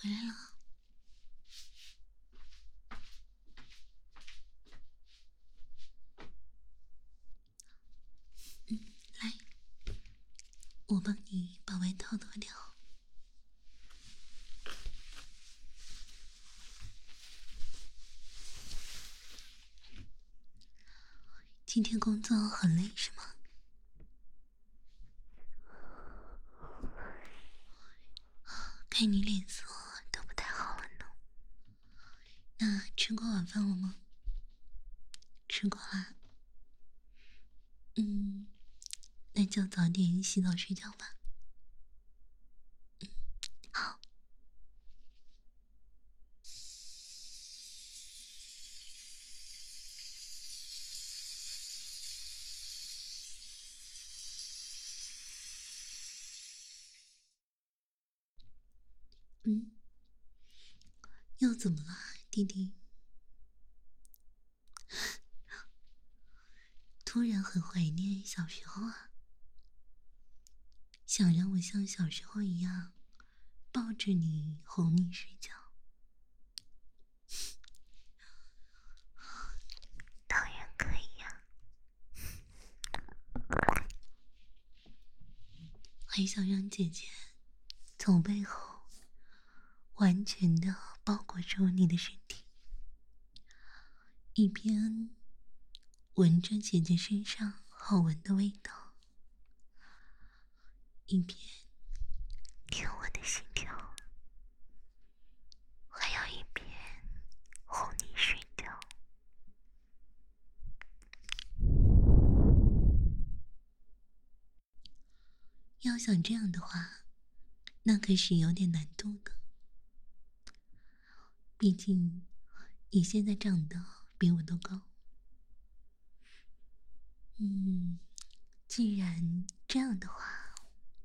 回来了。来，我帮你把外套脱掉。今天工作很累是吗？看你脸色都不太好了呢。那吃过晚饭了吗？吃过啦。那就早点洗澡睡觉吧。好。又怎么了，弟弟？突然很怀念小时候啊，想让我像小时候一样抱着你哄你睡觉。当然可以呀。还想让姐姐从背后完全的包裹住你的身体，一边闻着姐姐身上好闻的味道，一边听我的心跳，还要一边哄你睡觉。要想这样的话，那可是有点难度的。毕竟你现在长得比我都高。既然这样的话，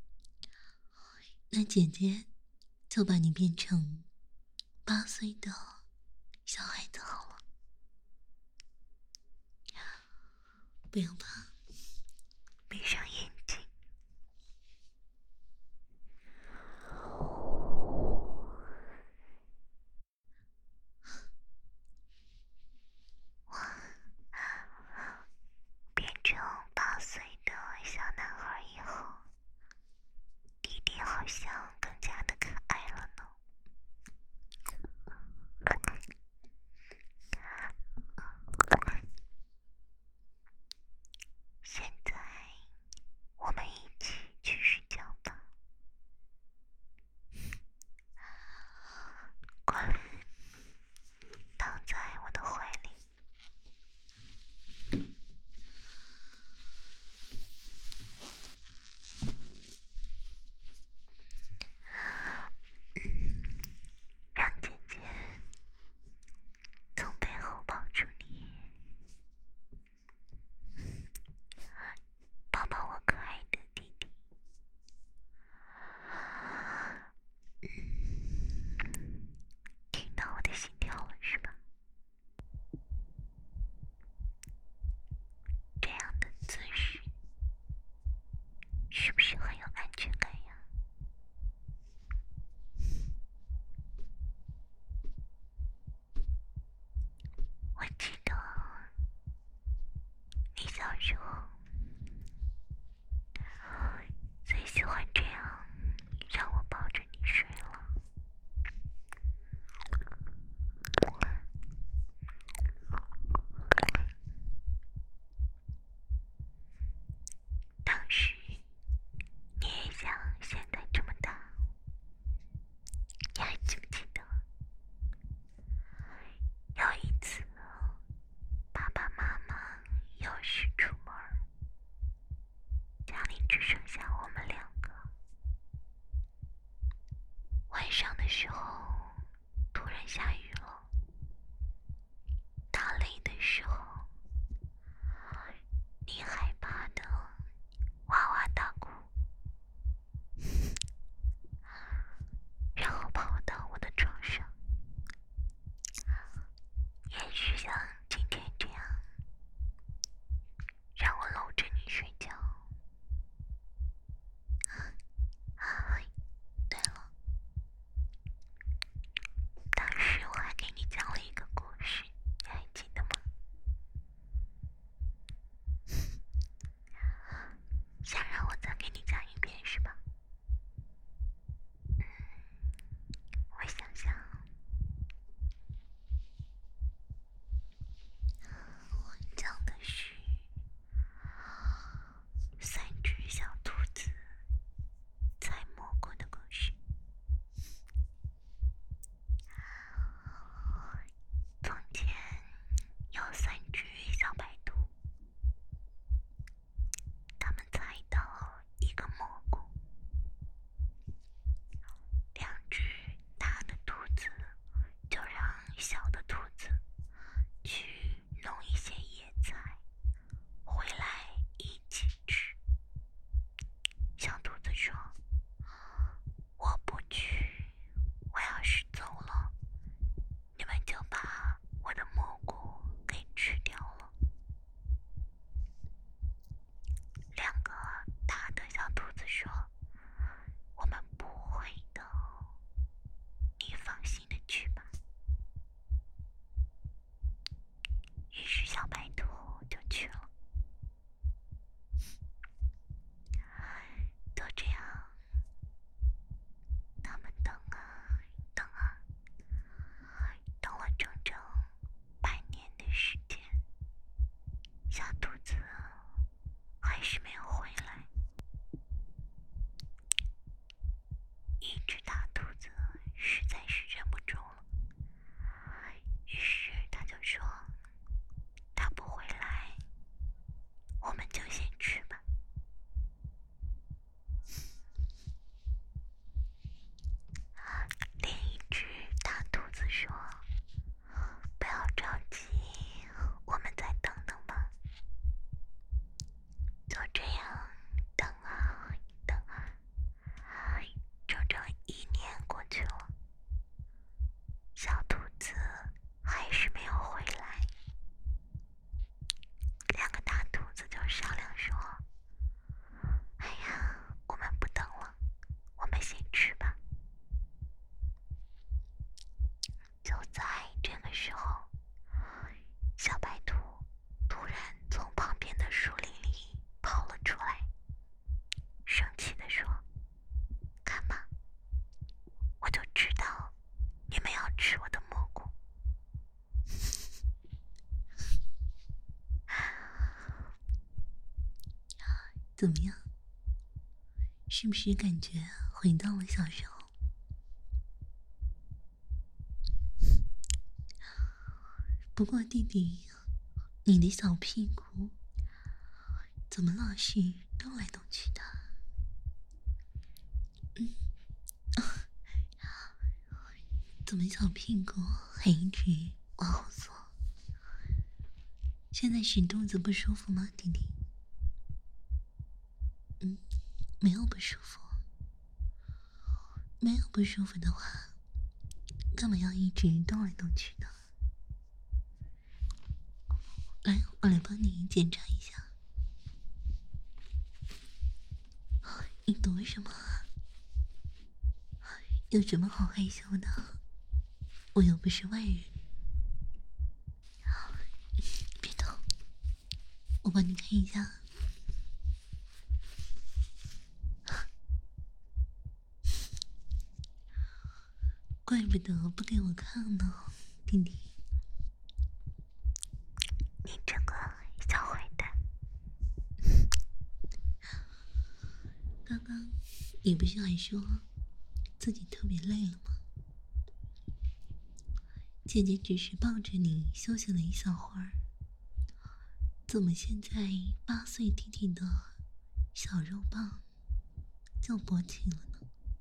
那姐姐就把你变成8岁的小孩子好了。不要怕，闭上眼睛。变成8岁的小男孩以后，弟弟好像更加的可爱了呢。现在我们一起去睡觉吧。乖，躺在我的怀里。让姐姐从背后抱住你，抱抱我可爱的弟弟。听到我的心跳了是吧？这样的姿势是不是很有安全感呀？我记得你小时候最喜欢这样让我抱着你睡了。当时你也像现在这么大，你还记不记得？有一次爸爸妈妈有事出门，家里只剩下我们2个。晚上的时候突然下雨了，打雷的时候你害怕的哇哇大哭，然后跑到我的床上，也是像今天这样让我搂着你睡觉。对了， 怎么样？是不是感觉回到了小时候？不过弟弟，你的小屁股怎么老是动来动去的？怎么小屁股还一直往后缩？现在是肚子不舒服吗，弟弟？没有不舒服。没有不舒服的话，干嘛要一直动来动去呢？来，我来帮你检查一下。你躲什么？有什么好害羞的？我又不是外人。别动，我帮你看一下。怪不得不给我看呢，弟弟，你这个小坏蛋！刚刚你不是还说自己特别累了吗？姐姐只是抱着你休息了一小会儿，怎么现在8岁弟弟的小肉棒就勃起了呢？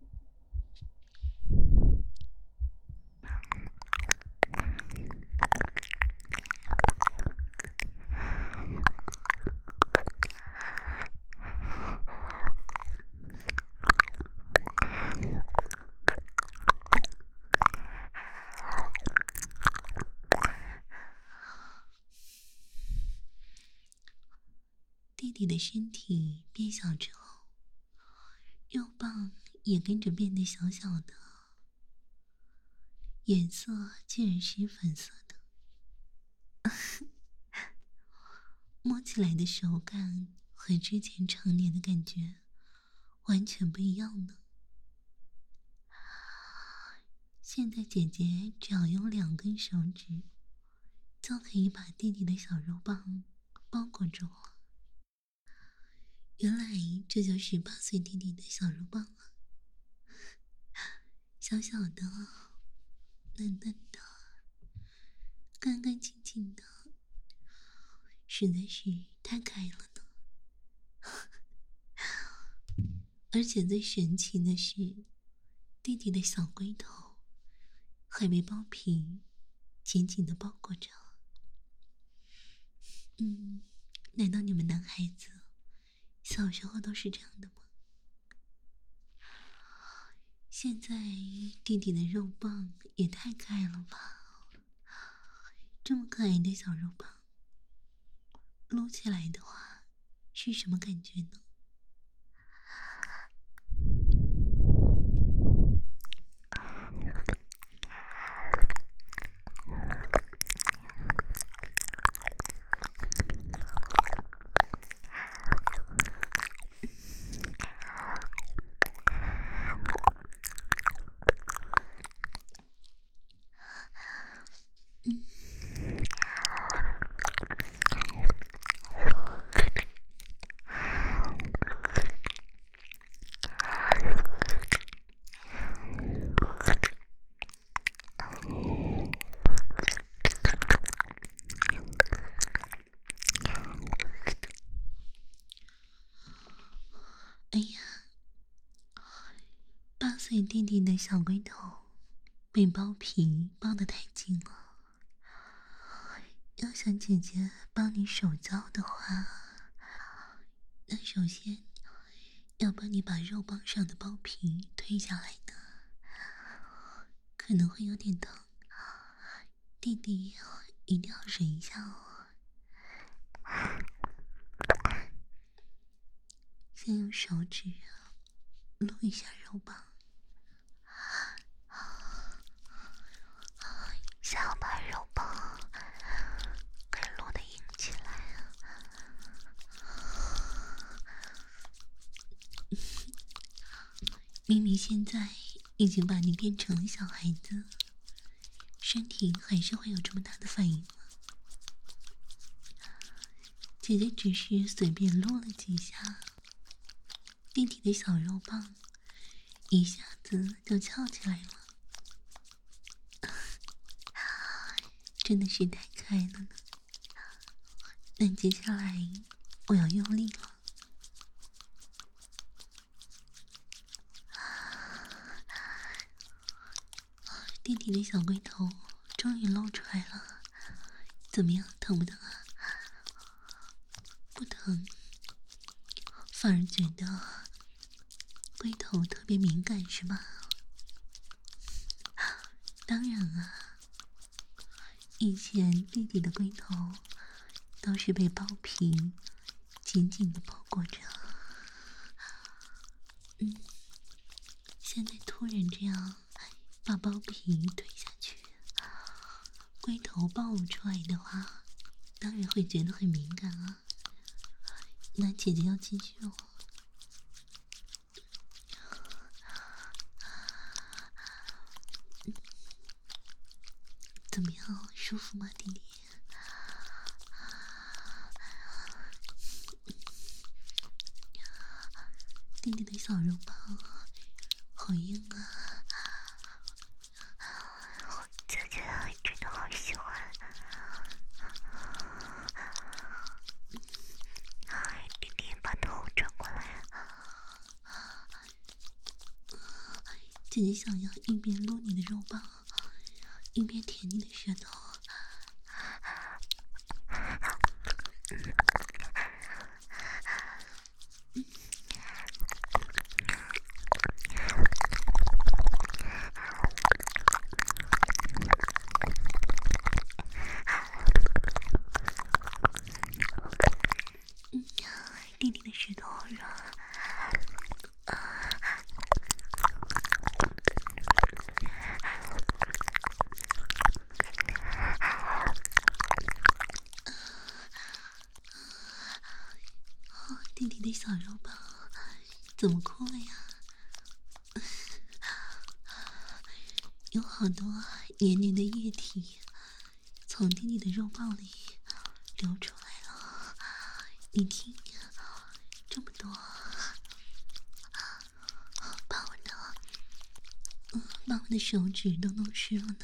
弟弟的身体变小之后，肉棒也跟着变得小小的，颜色竟然是粉色的，摸起来的手感和之前成年的感觉完全不一样呢。现在姐姐只要用2根手指，就可以把弟弟的小肉棒包裹住了。原来这就是8岁弟弟的小肉棒了，小小的，嫩嫩的，干干净净的，实在是太可爱了呢。而且最神奇的是，弟弟的小龟头还被包皮紧紧的包裹着。难道你们男孩子小时候都是这样的吗？现在弟弟的肉棒也太可爱了吧！这么可爱的小肉棒，撸起来的话是什么感觉呢？哎呀，8岁弟弟的小龟头被包皮包得太紧了，要想姐姐帮你手教的话，那首先要帮你把肉棒上的包皮推下来的，可能会有点疼，弟弟一定要忍一下哦。先用手指撸一下肉棒，想要把肉棒给撸得硬起来啊！明明现在已经把你变成了小孩子，身体还是会有这么大的反应吗？姐姐只是随便撸了几下， 弟弟的小肉棒一下子就翘起来了，真的是太可爱了呢。那接下来我要用力了。弟弟的小龟头终于露出来了，怎么样，疼不疼啊？不疼，反而觉得龟头特别敏感是吧？当然啊，以前弟弟的龟头都是被包皮紧紧的包裹着，现在突然这样把包皮推下去，龟头暴露出来的话，当然会觉得很敏感啊。那姐姐要继续哦。怎么样，舒服吗，弟弟？弟弟的小肉棒好硬啊！姐姐真的好喜欢。弟弟把头转过来，姐姐想要一边撸你的肉棒，一边舔你的舌头。弟弟的舌头好软。弟弟的小肉棒怎么哭了呀？有好多黏黏的液体从弟弟的肉棒里流出来了，你听，这么多，把我的手指都弄湿了呢。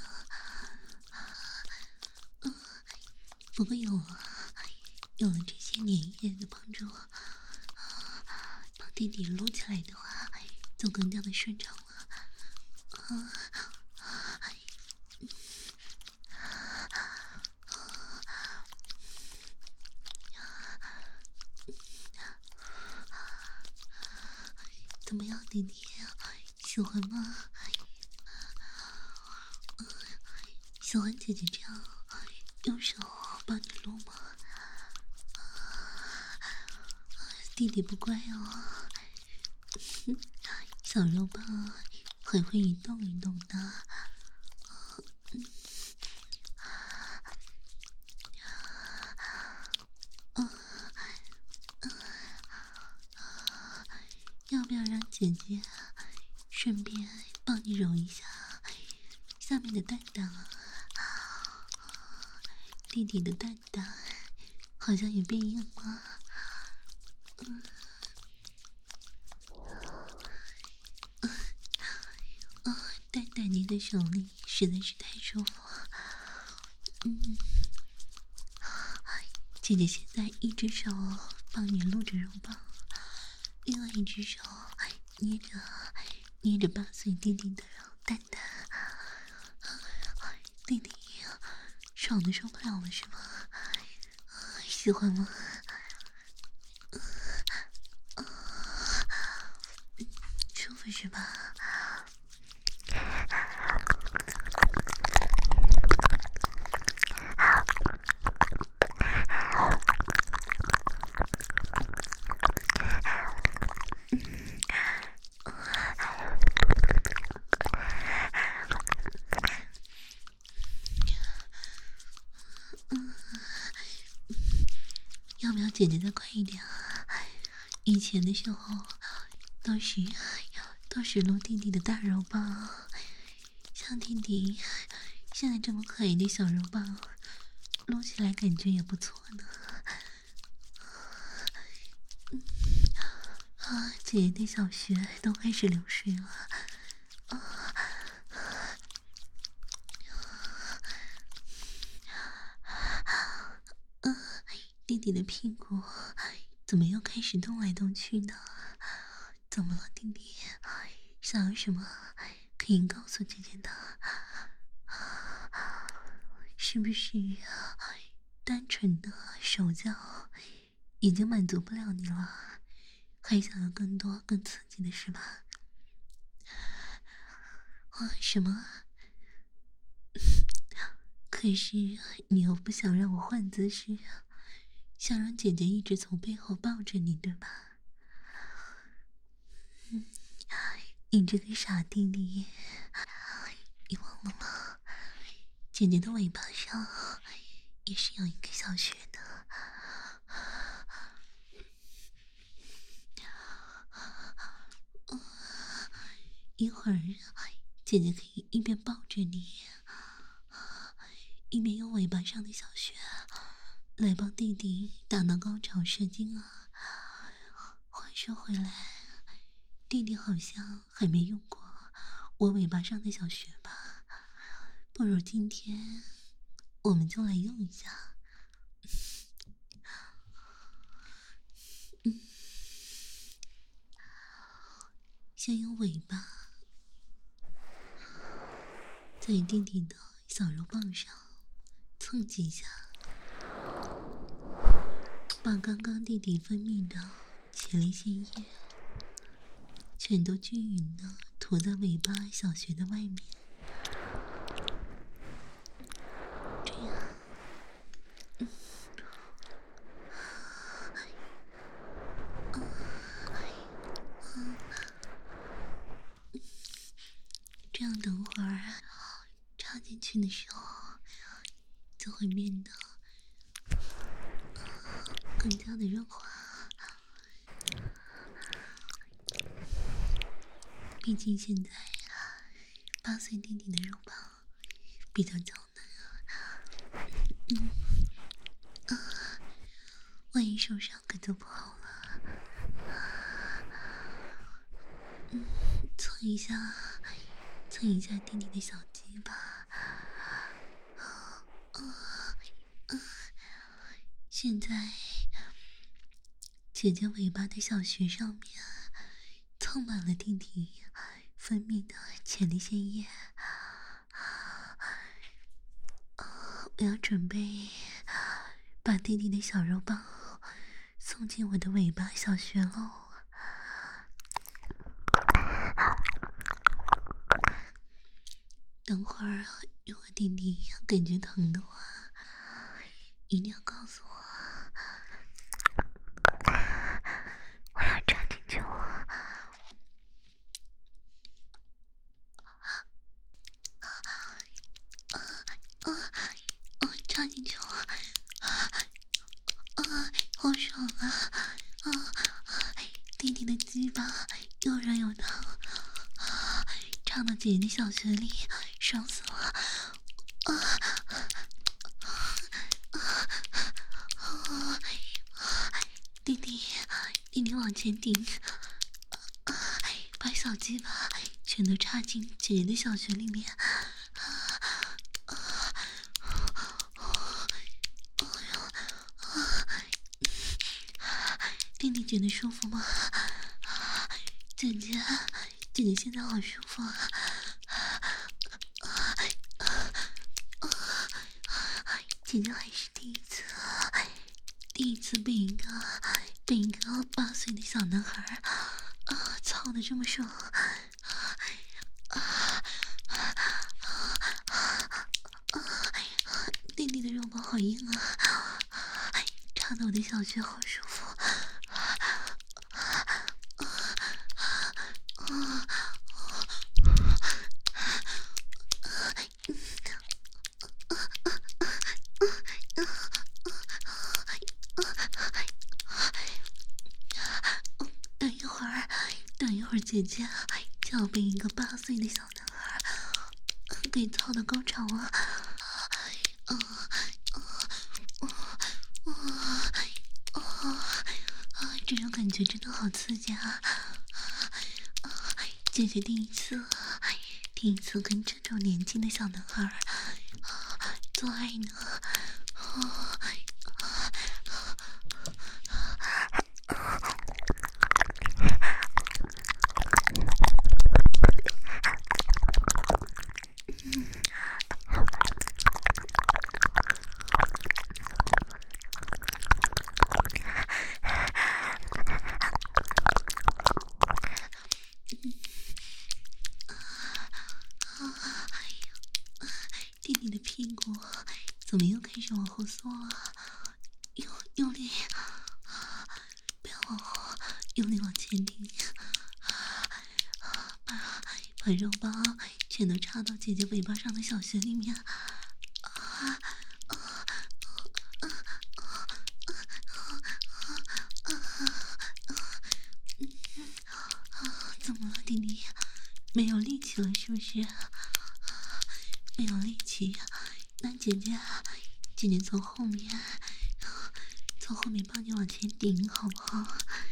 不过有了这些粘液的帮助，帮弟弟撸起来的话，就更加的顺畅了。怎么样，弟弟？喜欢吗？喜欢姐姐这样用手帮你撸吗？弟弟不乖哦，小肉棒还会一动一动的。要不要让姐姐顺便帮你揉一下下面的蛋蛋啊？弟弟的蛋蛋好像也变硬了。蛋蛋捏在手里实在是太舒服了。姐姐现在一只手帮你撸着肉棒，另外一只手捏着8岁弟弟的蛋蛋。弟弟爽的受不了了是吗？喜欢吗？舒服是吧？要不要姐姐再快一点啊？以前的时候都是撸弟弟的大肉棒，像弟弟现在这么可爱的小肉棒，撸起来感觉也不错呢。姐姐姐的小穴都开始流水了。弟弟的屁股怎么又开始动来动去呢？怎么了，弟弟？想要什么可以告诉姐姐的？是不是单纯的手脚已经满足不了你了，还想要更多更刺激的是吧？什么？可是你又不想让我换姿势，想让姐姐一直从背后抱着你，对吧？你这个傻弟弟，你忘了吗？姐姐的尾巴上也是有一个小穴的。一会儿姐姐可以一边抱着你，一边用尾巴上的小穴来帮弟弟达到高潮射精啊。话说回来，弟弟好像还没用过我尾巴上的小穴吧？不如今天我们就来用一下。先用尾巴在弟弟的小肉棒上蹭几下，把刚刚弟弟分泌的前列腺液全都均匀的涂在尾巴小穴的外面。这样这样等会儿插进去的时候就会变得更加的润滑。毕竟现在8岁弟弟的肉棒比较娇嫩万一受伤可就不好了。蹭一下弟弟的小鸡巴。现在姐姐尾巴的小穴上面蹭满了弟弟分泌的前列腺液。我要准备把弟弟的小肉棒送进我的尾巴小穴喽。等会儿如果弟弟感觉疼的话，一定要告诉我，我要插进去我。插进去我。好爽啊！弟弟的鸡巴又软又疼，插到姐姐的小穴里，爽死了！弟弟往前顶，把小鸡巴全都插进姐姐的小穴里面。弟弟觉得舒服吗？姐姐现在好舒服啊！姐姐还是第一次被一个8岁的小男孩操得这么爽。弟弟的肉包好硬啊，插得我的小穴好舒服。等一会儿姐姐就要被一个8岁的小男孩给操到高潮了。这种感觉真的好刺激啊！ 姐姐第一次跟这种年轻的小男孩做爱呢。弟弟的屁股怎么又开始往后缩了？用力，不要往后，用力往前顶，把肉包全都插到姐姐尾巴上的小穴里面。怎么了，弟弟？没有力气了是不是？没有力气，那姐姐从后面帮你往前顶，好不好？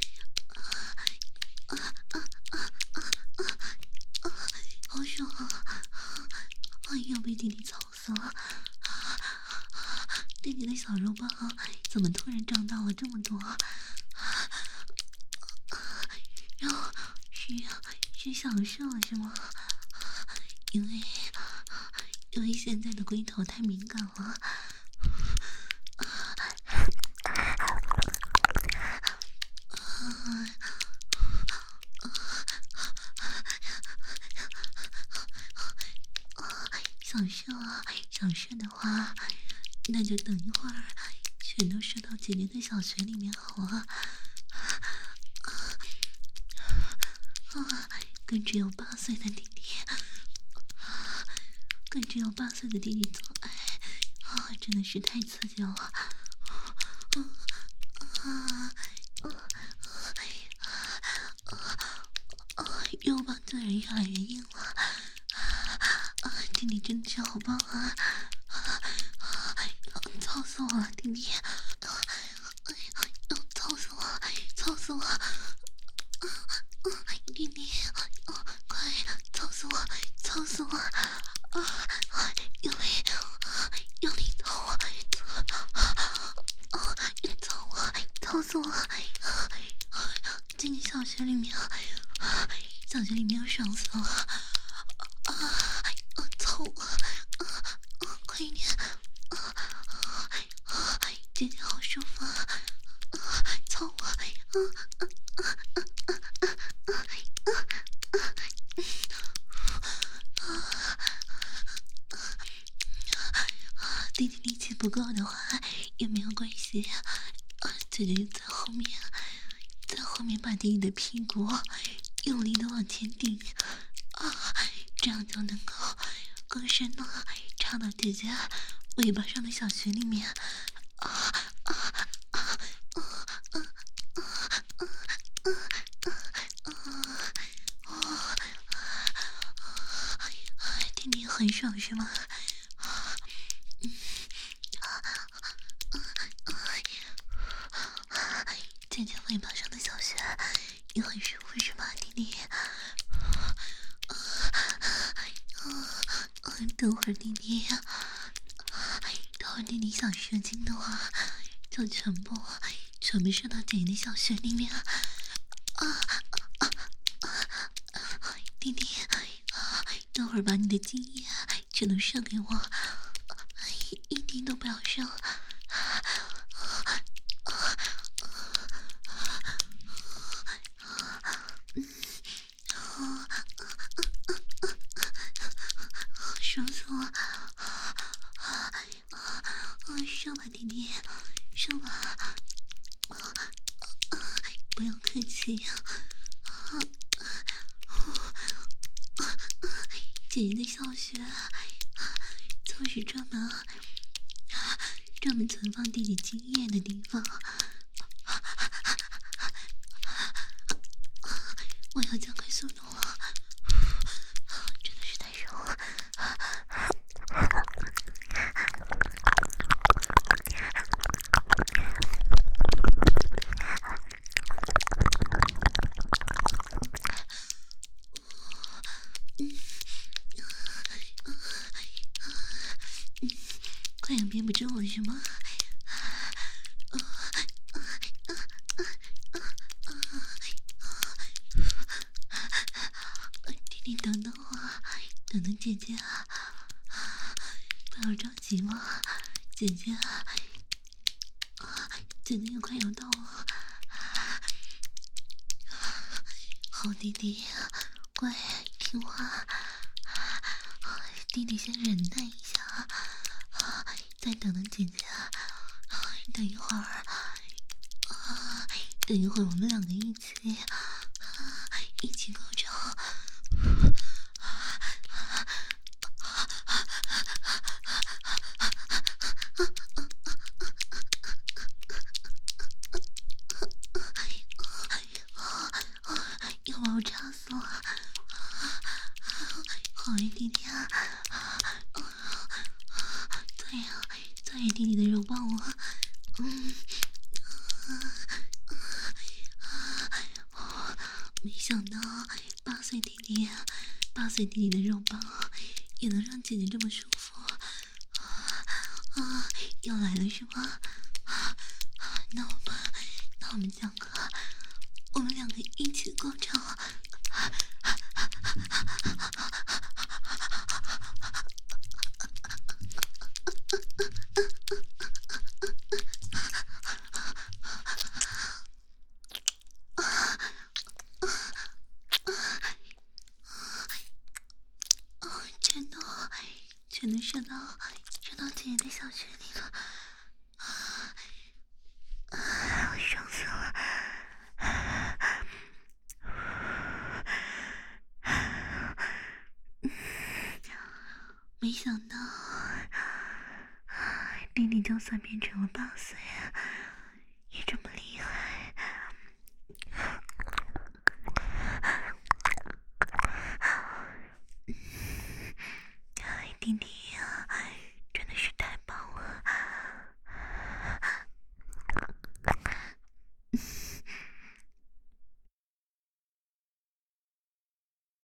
好爽啊！又被弟弟操死了。弟弟的小肉包怎么突然长大了这么多？然后是享受了是吗？因为现在的龟头太敏感了。想射的话，那就等一会儿全都射到姐姐的小穴里面好了。跟只有8岁的弟弟，做爱，真的是太刺激了。肉棒自然越来越硬了。弟弟真的是好棒啊！操死我了，弟弟！操死我！弟弟，快操死我！用力操我！操死我！进小学里面要爽死了！操我！快一点！姐姐好舒服啊！操我！弟弟力气不够的话也没有关系，姐姐就在后面把弟弟的屁股用力的往前顶，这样就能够更深的插到姐姐尾巴上的小穴里面。弟弟很爽是吗？姐姐尾巴上的小穴也很舒服是吧，弟弟？等会儿弟弟想射精的话，就全部射到姐姐的小穴里面。弟弟，等会儿把你的精液全都射给我，一滴都不要剩。爽死我！上吧，弟弟，上吧，不要客气。姐姐的小穴就是专门存放弟弟精液的地方。我要加快速度了，真的是太爽了。 憋不住了是吗？弟弟等等我，等等姐姐啊！不要着急嘛，姐姐，姐姐也快要到了。好弟弟，乖听话，弟弟先忍耐一下，再等等姐姐。等一会儿，等一会儿我们两个一起高潮。要把我插死了！好爱弟弟啊！再爱弟弟的肉棒我！没想到8岁弟弟的肉棒也能让姐姐这么舒服要来了是吗？那我们两个一起高潮。全都射到姐姐的小穴里了，爽死了！没想到弟弟就算变成了8岁，